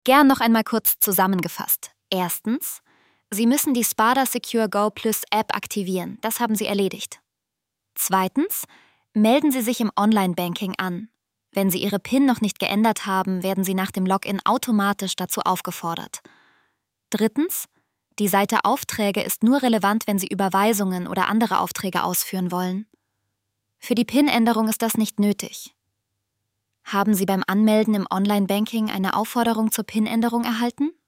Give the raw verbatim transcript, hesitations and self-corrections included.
Gern noch einmal kurz zusammengefasst. Erstens, Sie müssen die Spada Secure Go Plus App aktivieren. Das haben Sie erledigt. Zweitens, melden Sie sich im Online-Banking an. Wenn Sie Ihre PIN noch nicht geändert haben, werden Sie nach dem Login automatisch dazu aufgefordert. Drittens, die Seite Aufträge ist nur relevant, wenn Sie Überweisungen oder andere Aufträge ausführen wollen. Für die PIN-Änderung ist das nicht nötig. Haben Sie beim Anmelden im Online-Banking eine Aufforderung zur PIN-Änderung erhalten?